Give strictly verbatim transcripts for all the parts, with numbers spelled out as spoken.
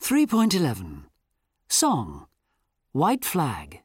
three point eleven. Song, White Flag.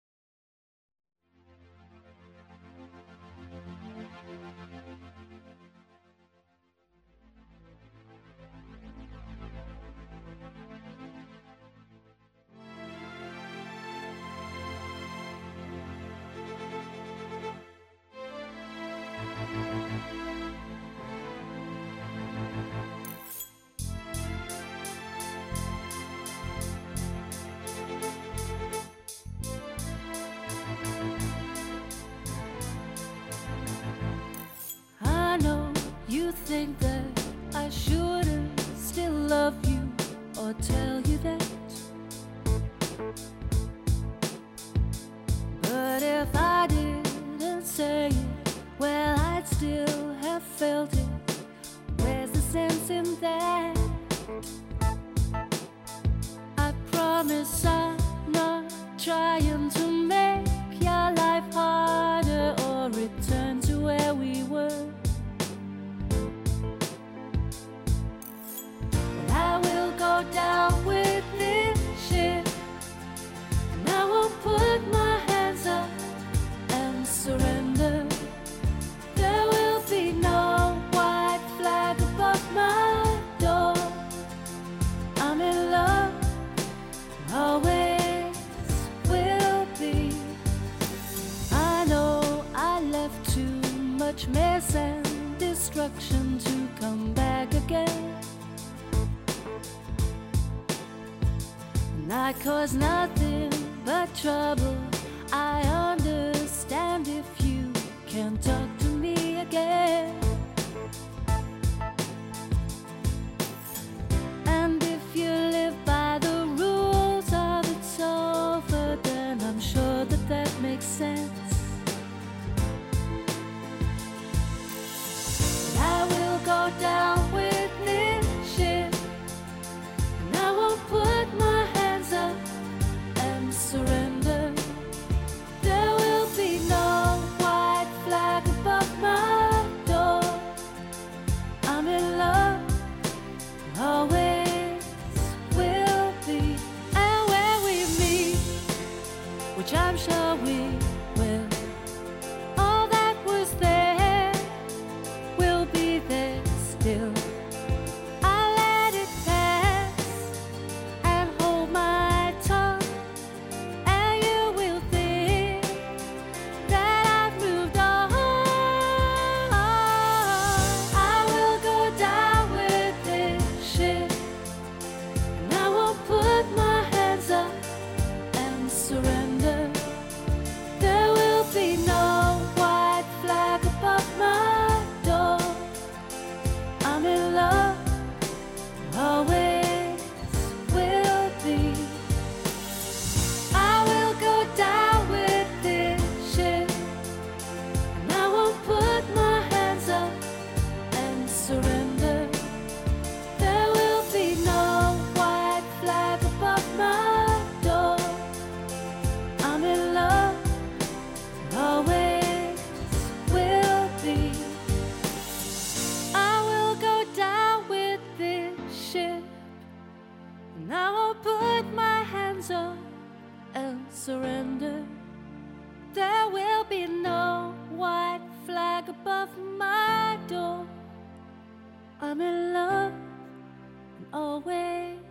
I know you think that I shouldn't still love you or tell you that. But if I didn't say it, well, I'd still have felt it. Where's the sense in that? I promise I'm not trying to make your life harder or return to where we were. But I will go down with this ship, and I won't put my hands up and surrender. There will be no white flag above my door. I'm in love, always will be. I know I left too much mess and destruction to come back again. And I caused nothing but trouble. I understand if you can't talk to me again. And if you live by the rules of it's over, then I'm sure that that makes sense. But I will go down with this ship, and I won't put my hands up and surrender. There will be no white flag above my door. I'm in love, always will be. And when we meet, which I'm sure we will, all that was there will be there still. I let it pass and hold my tongue, and you will think that I've moved on. I will go down with this ship, and I won't put my hands up and surrender. There will be no white flag above my door. I'm in love, always will be. I will go down with this ship, and I won't put my hands up and surrender. There will be no white flag above my door. I'm in love, always will be. I will go down with this ship, and I won't put my hands up and surrender. There will be no white flag above my door. I'm in love and always